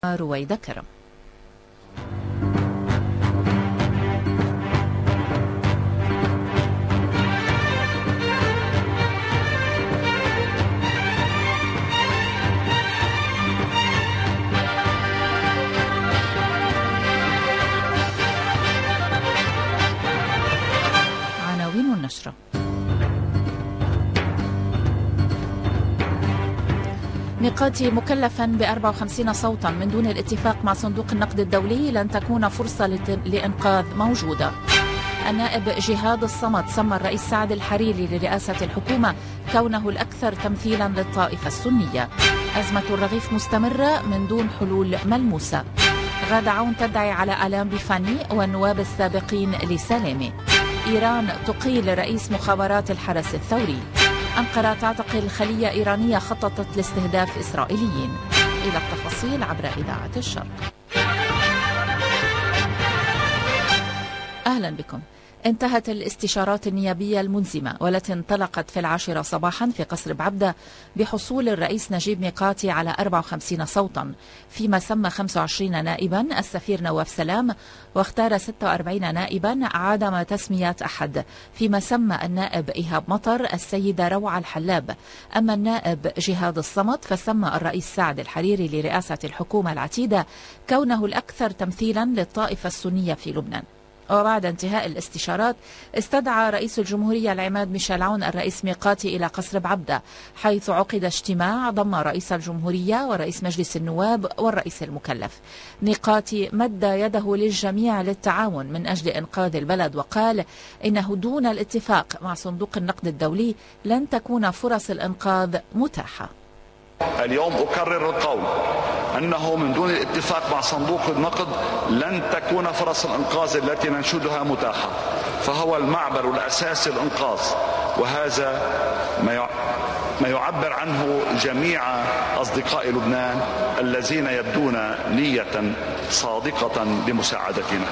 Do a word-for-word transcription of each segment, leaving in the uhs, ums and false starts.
رويدة كرم. عناوين النشرة: ميقاتي مكلفا ب أربعة وخمسين صوتا من دون الاتفاق مع صندوق النقد الدولي لن تكون فرصة لإنقاذ موجودة. النائب جهاد الصمد سمى الرئيس سعد الحريري لرئاسة الحكومة كونه الأكثر تمثيلا للطائفة السنية. أزمة الرغيف مستمرة من دون حلول ملموسة. غادة عون تدعي على آلام بفاني والنواب السابقين لسالمي. إيران تقيل رئيس مخابرات الحرس الثوري. أنقرة تعتقل خلية إيرانية خططت لاستهداف إسرائيليين. إلى التفاصيل عبر إذاعة الشرق. أهلا بكم. انتهت الاستشارات النيابية الملزمة والتي انطلقت في العاشرة صباحا في قصر بعبدة بحصول الرئيس نجيب ميقاتي على أربعة وخمسين صوتا، فيما سمى خمسة وعشرين نائبا السفير نواف سلام، واختار ستة وأربعين نائبا عدم تسمية أحد، فيما سمى النائب إيهاب مطر السيدة روعة الحلاب. أما النائب جهاد الصمد فسمى الرئيس سعد الحريري لرئاسة الحكومة العتيدة كونه الأكثر تمثيلا للطائفة السنية في لبنان. وبعد انتهاء الاستشارات استدعى رئيس الجمهورية العماد ميشيل عون الرئيس ميقاتي إلى قصر بعبدة، حيث عقد اجتماع ضم رئيس الجمهورية ورئيس مجلس النواب والرئيس المكلف. ميقاتي مد يده للجميع للتعاون من أجل إنقاذ البلد، وقال إنه دون الاتفاق مع صندوق النقد الدولي لن تكون فرص الإنقاذ متاحة. اليوم أكرر القول أنه من دون الاتفاق مع صندوق النقد لن تكون فرص الإنقاذ التي ننشدها متاحة، فهو المعبر الأساسي للإنقاذ، وهذا ما يعبر عنه جميع أصدقاء لبنان الذين يبدون نية صادقة لمساعدتنا.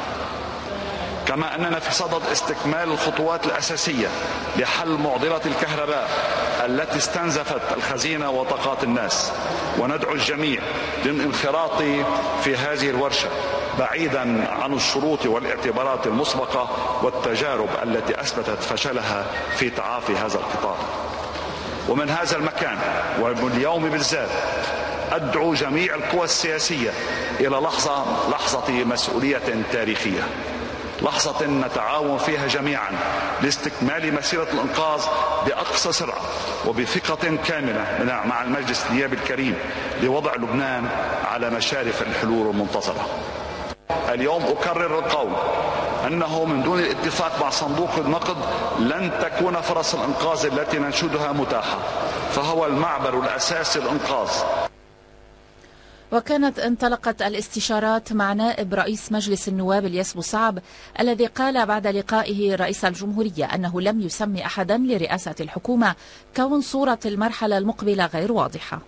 كما أننا في صدد استكمال الخطوات الأساسية لحل معضلة الكهرباء التي استنزفت الخزينة وطاقات الناس، وندعو الجميع للانخراط في هذه الورشة بعيدا عن الشروط والاعتبارات المسبقة والتجارب التي أثبتت فشلها في تعافي هذا القطاع. ومن هذا المكان واليوم بالذات أدعو جميع القوى السياسية إلى لحظة لحظة مسؤولية تاريخية، لحظة نتعاون فيها جميعا لاستكمال مسيرة الإنقاذ بأقصى سرعة وبثقة كاملة مع المجلس النيابي الكريم لوضع لبنان على مشارف الحلول المنتظرة. اليوم أكرر القول أنه من دون الاتفاق مع صندوق النقد لن تكون فرص الإنقاذ التي ننشدها متاحة، فهو المعبر الأساسي للإنقاذ. وكانت انطلقت الاستشارات مع نائب رئيس مجلس النواب الياس بوصعب، الذي قال بعد لقائه رئيس الجمهورية أنه لم يسمي أحدا لرئاسة الحكومة كون صورة المرحلة المقبلة غير واضحة.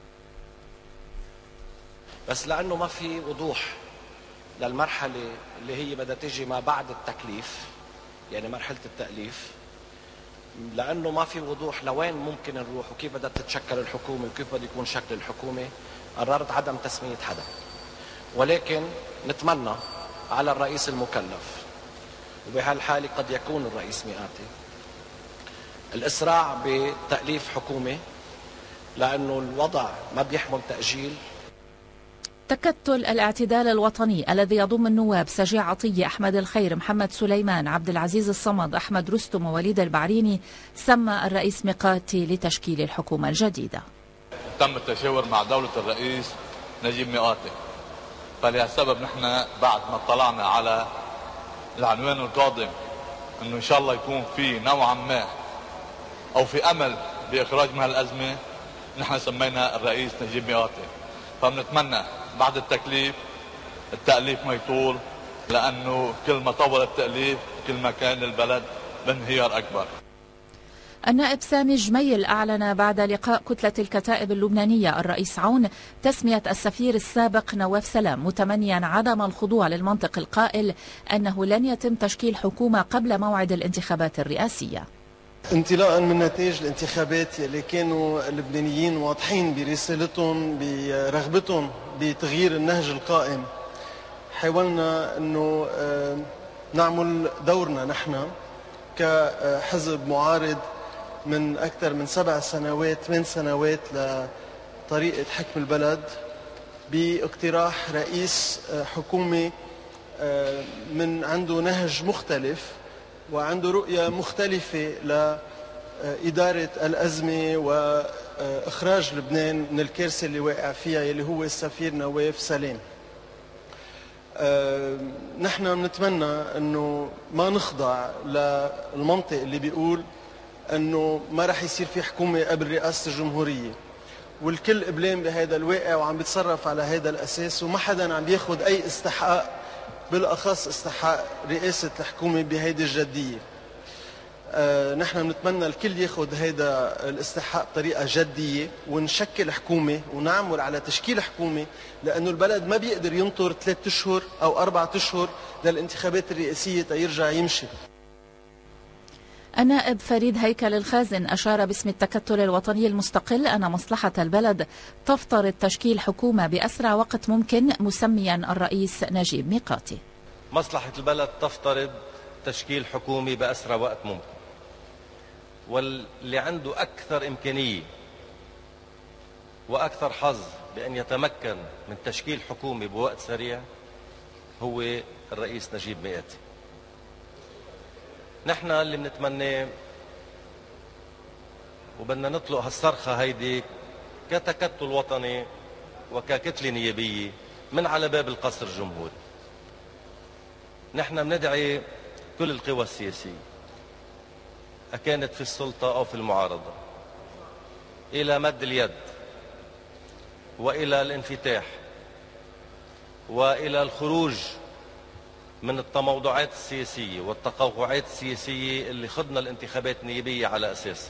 بس لأنه ما في وضوح للمرحلة اللي هي بدها تيجي ما بعد التكليف، يعني مرحلة التأليف، لأنه ما في وضوح لوين ممكن نروح وكيف بدها تتشكل الحكومة وكيف بده يكون شكل الحكومة، قررت عدم تسمية حدا. ولكن نتمنى على الرئيس المكلف، وبهالحالة قد يكون الرئيس ميقاتي، الإسراع بتأليف حكومة، لأنه الوضع ما بيحمل تأجيل. تكتل الاعتدال الوطني الذي يضم النواب سجيع عطية، أحمد الخير، محمد سليمان، عبد العزيز الصمد، أحمد رستم ووليد البعريني، سمى الرئيس ميقاتي لتشكيل الحكومة الجديدة. تم التشاور مع دولة الرئيس نجيب ميقاتي، فلهالسبب نحن بعد ما اطلعنا على العنوان القادم انه ان شاء الله يكون في نوعا ما او في امل باخراج من هالازمه، نحن سمينا الرئيس نجيب ميقاتي. فبنتمنى بعد التكليف التأليف ما يطول، لانه كل ما طول التأليف كل ما كان البلد بانهيار اكبر. النائب سامي جميل أعلن بعد لقاء كتلة الكتائب اللبنانية الرئيس عون تسمية السفير السابق نواف سلام، متمنيا عدم الخضوع للمنطق القائل أنه لن يتم تشكيل حكومة قبل موعد الانتخابات الرئاسية. انطلاقا من نتائج الانتخابات اللي كانوا اللبنانيين واضحين برسالتهم برغبتهم بتغيير النهج القائم، حاولنا انه نعمل دورنا نحن كحزب معارض من اكثر من سبع سنوات ثمان سنوات لطريقه حكم البلد باقتراح رئيس حكومي من عنده نهج مختلف وعنده رؤية مختلفة لإدارة الأزمة وإخراج لبنان من الكارثة اللي واقع فيها اللي هو السفير نواف سلام. نحن بنتمنى أنه ما نخضع للمنطق اللي بيقول أنه ما رح يصير في حكومة قبل رئاسة الجمهورية، والكل قبلان بهذا الواقع وعم بيتصرف على هذا الأساس وما حدا عم بياخد أي استحقاق، بالأخص استحقاق رئاسة الحكومة بهيدي الجدية. آه نحن بنتمنى الكل ياخد هيدا الاستحقاق بطريقة جدية ونشكل حكومة ونعمل على تشكيل حكومة، لأنه البلد ما بيقدر ينطر ثلاثة أشهر أو أربعة أشهر للانتخابات الرئاسية تيرجع يمشي. النائب فريد هيكل الخازن أشار باسم التكتل الوطني المستقل أن مصلحة البلد تفترض تشكيل حكومة بأسرع وقت ممكن، مسميا الرئيس نجيب ميقاتي. مصلحة البلد تفترض تشكيل حكومة بأسرع وقت ممكن، واللي عنده أكثر إمكانية وأكثر حظ بأن يتمكن من تشكيل حكومة بوقت سريع هو الرئيس نجيب ميقاتي. نحن اللي بنتمناه وبدنا نطلق هالصرخة هيدي كتكتل وطني وككتلة نيابية من على باب القصر الجمهوري. نحن بندعي كل القوى السياسية أكانت في السلطة أو في المعارضة إلى مد اليد وإلى الانفتاح وإلى الخروج من التموضعات السياسية والتقوقعات السياسية اللي خضنا الانتخابات النيابية على أساسها.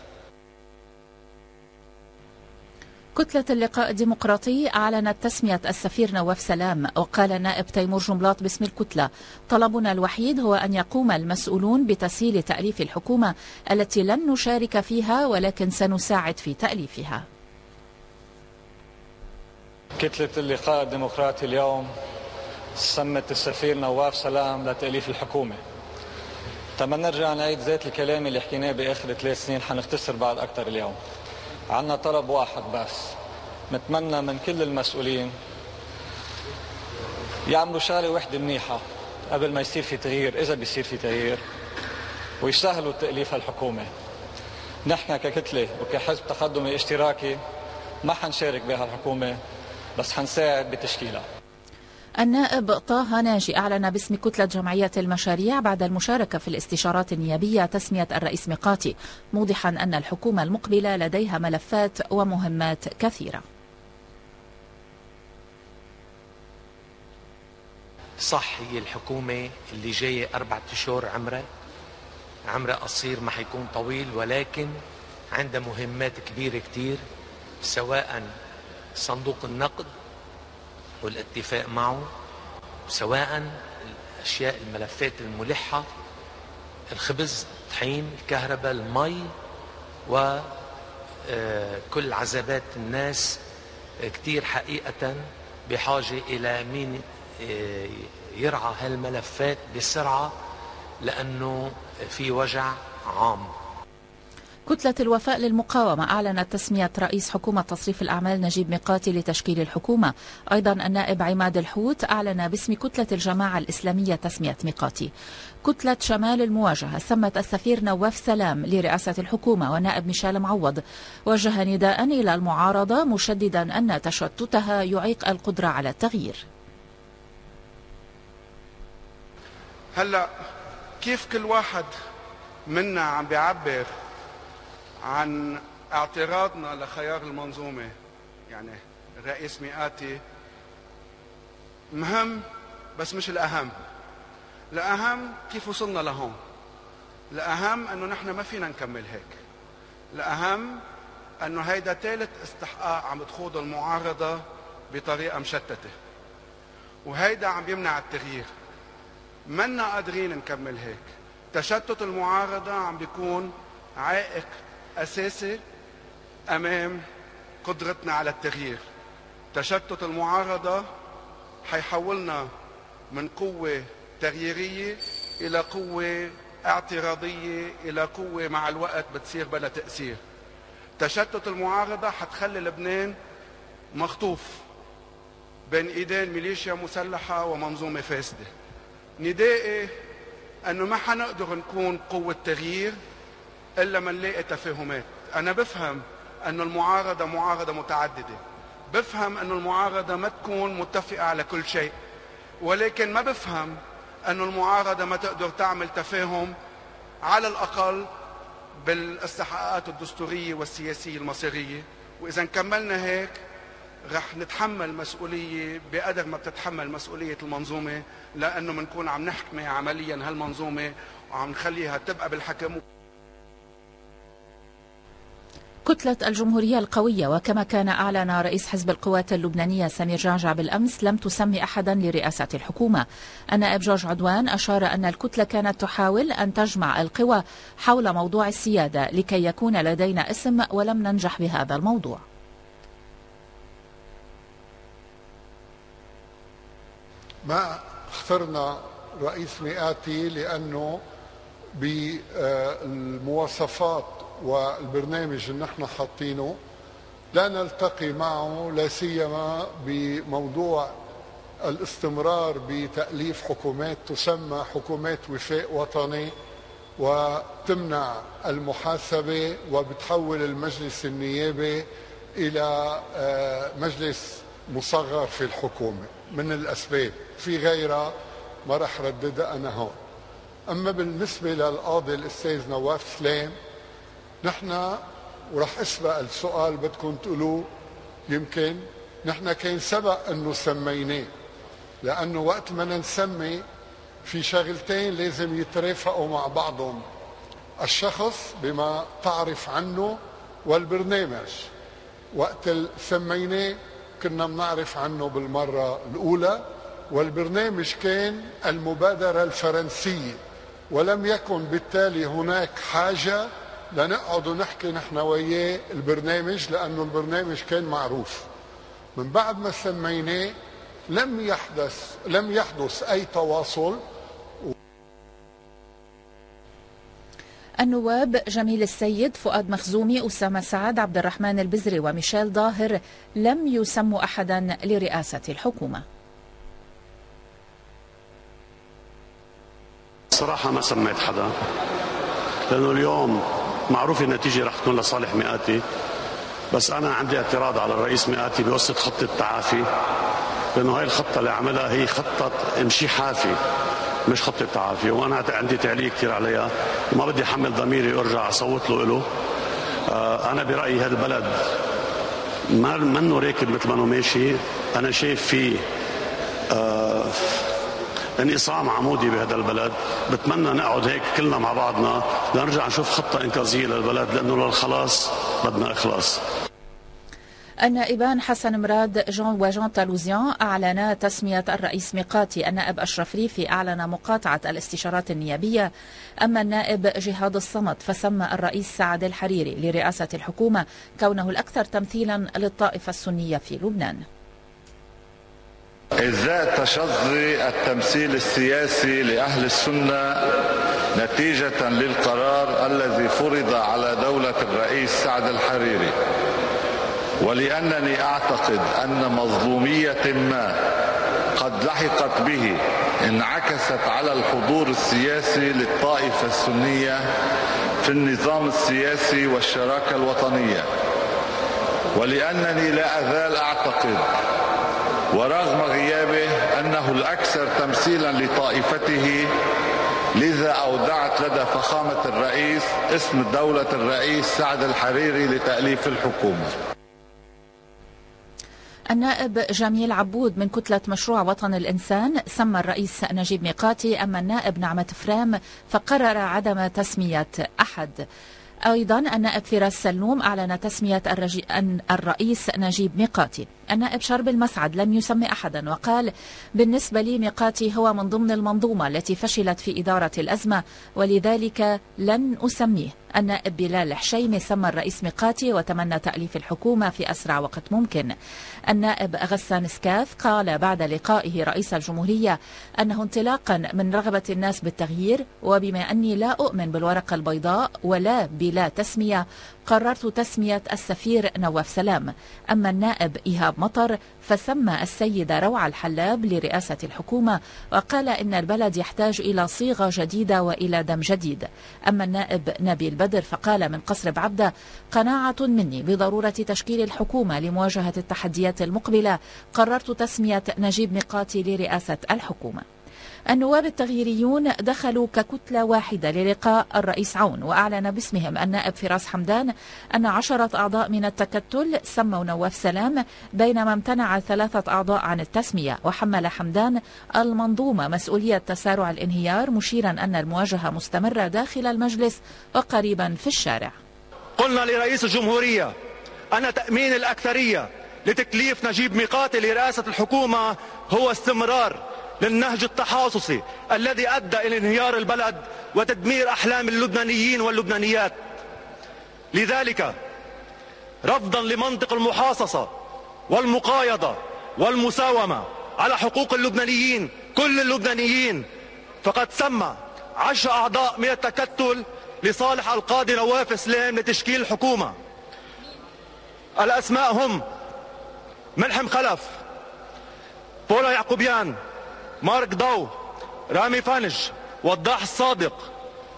كتلة اللقاء الديمقراطي أعلنت تسمية السفير نواف سلام، وقال النائب تيمور جملاط باسم الكتلة: طلبنا الوحيد هو أن يقوم المسؤولون بتسهيل تأليف الحكومة التي لن نشارك فيها ولكن سنساعد في تأليفها. كتلة اللقاء الديمقراطي اليوم سمت السفير نواف سلام لتأليف الحكومة. تما نرجع نعيد ذات الكلام اللي حكيناه بآخر ثلاث سنين، حنختصر بعد أكثر اليوم. عنا طلب واحد بس، نتمنى من كل المسؤولين يعملوا شغلة وحدة منيحة قبل ما يصير في تغيير، إذا بيصير في تغيير، ويسهلوا تأليف الحكومة. نحن ككتلة وكحزب تقدمي اشتراكي ما حنشارك بها الحكومة، بس حنساعد بتشكيلها. النائب طه ناجي أعلن باسم كتلة جمعية المشاريع بعد المشاركة في الاستشارات النيابية تسمية الرئيس ميقاتي، موضحا أن الحكومة المقبلة لديها ملفات ومهمات كثيرة. صح، هي الحكومة اللي جاية أربعة أشهر عمرها عمرها قصير، ما حيكون طويل، ولكن عندها مهمات كبيرة كتير، سواء صندوق النقد والاتفاق معه، سواء الأشياء الملفات الملحة، الخبز، الطحين، الكهرباء، المي، وكل عذابات الناس كتير حقيقة بحاجة إلى مين يرعى هالملفات بسرعة، لأنه في وجع عام. كتلة الوفاء للمقاومة أعلنت تسمية رئيس حكومة تصريف الأعمال نجيب ميقاتي لتشكيل الحكومة. أيضا النائب عماد الحوت أعلن باسم كتلة الجماعة الإسلامية تسمية ميقاتي. كتلة شمال المواجهة سمت السفير نواف سلام لرئاسة الحكومة، ونائب ميشيل معوض وجه نداء إلى المعارضة مشددا أن تشتتها يعيق القدرة على التغيير. هلأ كيف كل واحد منا عم بيعبر عن اعتراضنا لخيار المنظومة، يعني الرئيس ميقاتي مهم بس مش الأهم. الأهم كيف وصلنا لهون، الأهم أنه نحن ما فينا نكمل هيك، الأهم أنه هيدا ثالث استحقاق عم تخوض المعارضة بطريقة مشتتة، وهيدا عم يمنع التغيير. منا قادرين نكمل هيك. تشتت المعارضة عم بيكون عائق أساسي أمام قدرتنا على التغيير. تشتت المعارضة حيحولنا من قوة تغييرية إلى قوة اعتراضية إلى قوة مع الوقت بتصير بلا تأثير. تشتت المعارضة حتخلي لبنان مخطوف بين ايدين ميليشيا مسلحة ومنظومة فاسدة. ندائي انه ما حنقدر نكون قوة تغيير الا ما نلاقي تفاهمات. انا بفهم انه المعارضة معارضة متعددة، بفهم انه المعارضة ما تكون متفقة على كل شيء، ولكن ما بفهم انه المعارضة ما تقدر تعمل تفاهم على الاقل بالاستحقاقات الدستورية والسياسية المصيرية. واذا كملنا هيك رح نتحمل مسؤولية بقدر ما بتتحمل مسؤولية المنظومة، لأنه بنكون عم نحكمي عمليا هالمنظومة وعم نخليها تبقى بالحكم. كتلة الجمهورية القوية، وكما كان أعلن رئيس حزب القوات اللبنانية سمير جعجع بالأمس، لم تسمي أحدا لرئاسة الحكومة. النائب جورج عدوان أشار أن الكتلة كانت تحاول أن تجمع القوى حول موضوع السيادة لكي يكون لدينا اسم، ولم ننجح بهذا الموضوع. ما اخترنا رئيس مئاتي لأنه بالمواصفات والبرنامج اللي نحن حاطينه لا نلتقي معه، لا سيما بموضوع الاستمرار بتأليف حكومات تسمى حكومات وفاق وطني وتمنع المحاسبة وبتحول المجلس النيابي إلى مجلس مصغر في الحكومة. من الأسباب في غيرها ما رح رددها أنا هون. أما بالنسبة للقاضي الأستاذ نواف سلام، نحن ورح أسبق السؤال بدكم تقولوه، يمكن نحن كان سبق أنه سميناه، لأنه وقت ما نسمي في شغلتين لازم يترافقوا مع بعضهم، الشخص بما تعرف عنه والبرنامج. وقت سميناه كنا بنعرف عنه بالمرة الأولى، والبرنامج كان المبادرة الفرنسية، ولم يكن بالتالي هناك حاجة لنقعد ونحكي نحن وياه البرنامج، لأنه البرنامج كان معروف. من بعد ما سميناه لم يحدث لم يحدث أي تواصل. النواب جميل السيد، فؤاد مخزومي، أسامة سعد، عبد الرحمن البزري وميشيل ظاهر لم يسموا أحدا لرئاسة الحكومة. صراحة ما سميت حدا، لأنه اليوم معروف النتيجة رح تكون لصالح مئاتي، بس أنا عندي اعتراض على الرئيس مئاتي بوسط خطة التعافي، لأنه هاي الخطة اللي عملها هي خطة امشي حافي مش خطة تعافي، وأنا عندي تعليق كثير عليها وما بدي أحمل ضميري وأرجع أصوت له له. آه أنا برأيي هذا البلد ما منه راكب مثل ما انه ماشي. أنا شايف فيه آه انقسام عمودي بهذا البلد. بتمنى نقعد هيك كلنا مع بعضنا لنرجع نشوف خطة إنقاذية للبلد، لأنه للخلاص بدنا إخلاص. النائبان حسن مراد جون وجون تالوزيان أعلنا تسمية الرئيس ميقاتي. النائب أشرف ريفي أعلن مقاطعة الاستشارات النيابية. أما النائب جهاد الصمد فسمى الرئيس سعد الحريري لرئاسة الحكومة كونه الأكثر تمثيلا للطائفة السنية في لبنان. إزاء تشظي التمثيل السياسي لأهل السنة نتيجة للقرار الذي فرض على دولة الرئيس سعد الحريري، ولأنني أعتقد أن مظلومية ما قد لحقت به انعكست على الحضور السياسي للطائفة السنية في النظام السياسي والشراكة الوطنية، ولأنني لا أزال أعتقد ورغم غيابه أنه الأكثر تمثيلا لطائفته، لذا أودعت لدى فخامة الرئيس اسم دولة الرئيس سعد الحريري لتأليف الحكومة. النائب جميل عبود من كتلة مشروع وطن الإنسان سمى الرئيس نجيب ميقاتي. أما النائب نعمة فرام فقرر عدم تسمية أحد. أيضا النائب فراس سلوم أعلن تسمية الرجي... الرئيس نجيب ميقاتي. النائب شرب المسعد لم يسمي أحدا وقال: بالنسبة لي ميقاتي هو من ضمن المنظومة التي فشلت في إدارة الأزمة ولذلك لن أسميه. النائب بلال حشيمي سمى الرئيس ميقاتي وتمنى تأليف الحكومة في أسرع وقت ممكن. النائب غسان سكاف قال بعد لقائه رئيس الجمهورية أنه انطلاقا من رغبة الناس بالتغيير وبما أني لا أؤمن بالورقة البيضاء ولا بلا تسمية قررت تسمية السفير نواف سلام. أما النائب إيهاب مطر فسمى السيدة روعة الحلاب لرئاسة الحكومة وقال إن البلد يحتاج إلى صيغة جديدة وإلى دم جديد. أما النائب نبيل بدر فقال من قصر بعبدة: قناعة مني بضرورة تشكيل الحكومة لمواجهة التحديات المقبلة قررت تسمية نجيب ميقاتي لرئاسة الحكومة. النواب التغييريون دخلوا ككتلة واحدة للقاء الرئيس عون وأعلن باسمهم النائب فراس حمدان أن عشرة أعضاء من التكتل سموا نواف سلام بينما امتنع ثلاثة أعضاء عن التسمية. وحمل حمدان المنظومة مسؤولية تسارع الانهيار مشيرا أن المواجهة مستمرة داخل المجلس وقريبا في الشارع. قلنا لرئيس الجمهورية أن تأمين الأكثرية لتكليف نجيب ميقاتي لرئاسة الحكومة هو استمرار للنهج التحاصصي الذي أدى إلى انهيار البلد وتدمير أحلام اللبنانيين واللبنانيات. لذلك رفضا لمنطق المحاصصة والمقايضة والمساومة على حقوق اللبنانيين كل اللبنانيين فقد سمى عشر أعضاء من التكتل لصالح القاضي نواف سلام لتشكيل الحكومة. الأسماء هم ملحم خلف، بولا يعقوبيان، مارك ضو، رامي فانج، وضاح الصادق،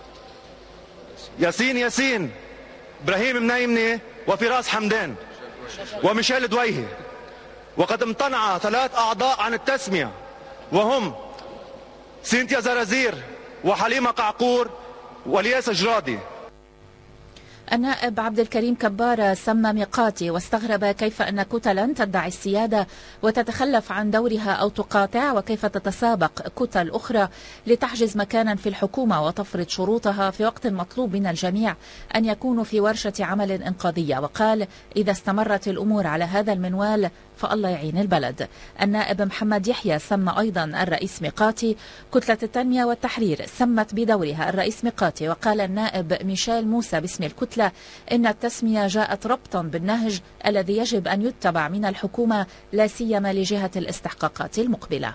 ياسين ياسين، ابراهيم منايمني، وفراس حمدان، وميشيل دويهي. وقد امتنع ثلاث أعضاء عن التسمية وهم سينتيا زرازير وحليمة قعقور والياس جرادي. النائب عبد الكريم كبارة سمى ميقاتي واستغرب كيف أن كتلا تدعي السيادة وتتخلف عن دورها أو تقاطع وكيف تتسابق كتل أخرى لتحجز مكانا في الحكومة وتفرض شروطها في وقت مطلوب من الجميع أن يكونوا في ورشة عمل إنقاذية. وقال: إذا استمرت الأمور على هذا المنوال فالله يعين البلد. النائب محمد يحيى سمى أيضا الرئيس ميقاتي. كتلة التنمية والتحرير سمت بدورها الرئيس ميقاتي. وقال النائب ميشيل موسى باسم الكتلة إن التسمية جاءت ربطا بالنهج الذي يجب أن يتبع من الحكومة لا سيما لجهة الاستحقاقات المقبلة.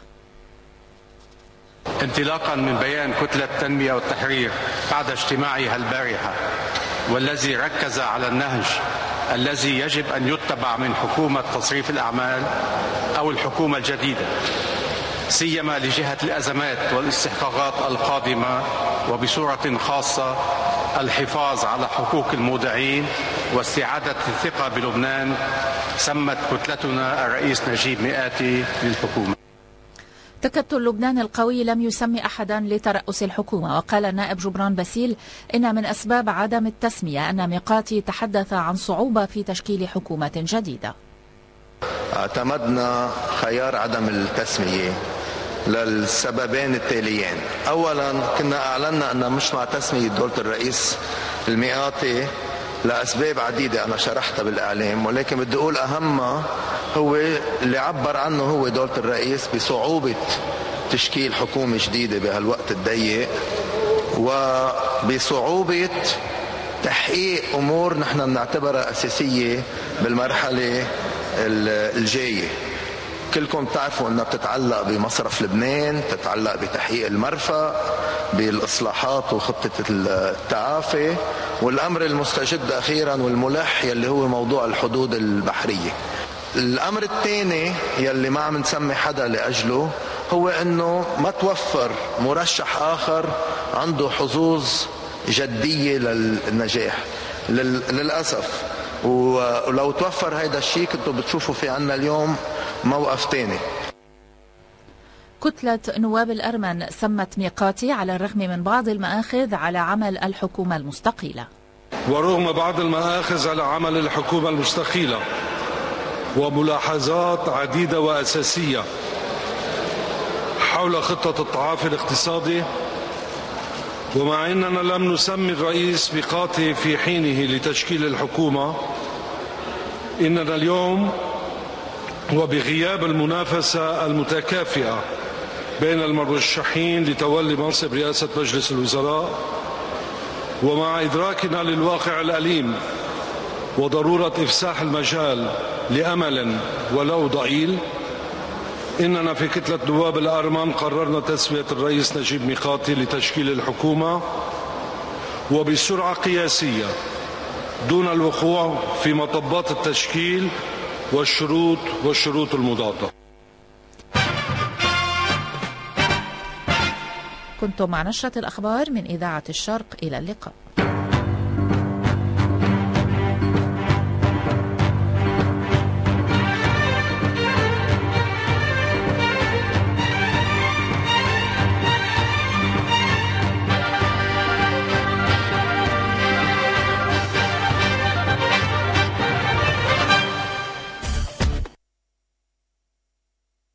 انطلاقا من بيان كتلة التنمية والتحرير بعد اجتماعها البارحة والذي ركز على النهج الذي يجب أن يتبع من حكومة تصريف الأعمال أو الحكومة الجديدة سيما لجهة الأزمات والاستحقاقات القادمة وبصورة خاصة الحفاظ على حقوق المودعين واستعادة الثقة بلبنان، سمت كتلتنا الرئيس نجيب ميقاتي للحكومة. تكتل لبنان القوي لم يسمي أحدا لترأس الحكومة. وقال النائب جبران باسيل إن من أسباب عدم التسمية أن ميقاتي تحدث عن صعوبة في تشكيل حكومة جديدة. اعتمدنا خيار عدم التسمية للسببين التاليين. أولا كنا أعلنا أن مش مع تسمية دولة الرئيس الميقاتي لأسباب عديدة أنا شرحتها بالإعلام، ولكن بدي أقول أهمها هو اللي عبر عنه هو دولة الرئيس بصعوبة تشكيل حكومة جديدة بهالوقت الضيق وبصعوبة تحقيق أمور نحن بنعتبرها أساسية بالمرحلة الجاية. كلكم تعرفوا أنها بتتعلق بمصرف لبنان، تتعلق بتحقيق المرفأ، بالإصلاحات وخطة التعافي، والأمر المستجد أخيرا والملح يلي هو موضوع الحدود البحرية. الأمر الثاني يلي ما عم نسمي حدا لأجله هو أنه ما توفر مرشح آخر عنده حظوظ جدية للنجاح للأسف. ولو توفر هيدا الشيء كنتوا بتشوفوا في عنا اليوم موقف تاني. كتلة نواب الأرمن سمت ميقاتي على الرغم من بعض المآخذ على عمل الحكومة المستقيلة. ورغم بعض المآخذ على عمل الحكومة المستقيلة وملاحظات عديدة وأساسية حول خطة التعافي الاقتصادي ومع أننا لم نسمي الرئيس ميقاتي في حينه لتشكيل الحكومة، إننا اليوم وبغياب المنافسة المتكافئة بين المرشحين لتولي منصب رئاسة مجلس الوزراء، ومع إدراكنا للواقع الأليم وضرورة إفساح المجال لأمل ولو ضئيل، إننا في كتلة نواب الأرمن قررنا تسوية الرئيس نجيب ميقاتي لتشكيل الحكومة وبسرعة قياسية دون الوقوع في مطبات التشكيل والشروط والشروط المضادة. كنتم مع نشرة الأخبار من إذاعة الشرق، إلى اللقاء.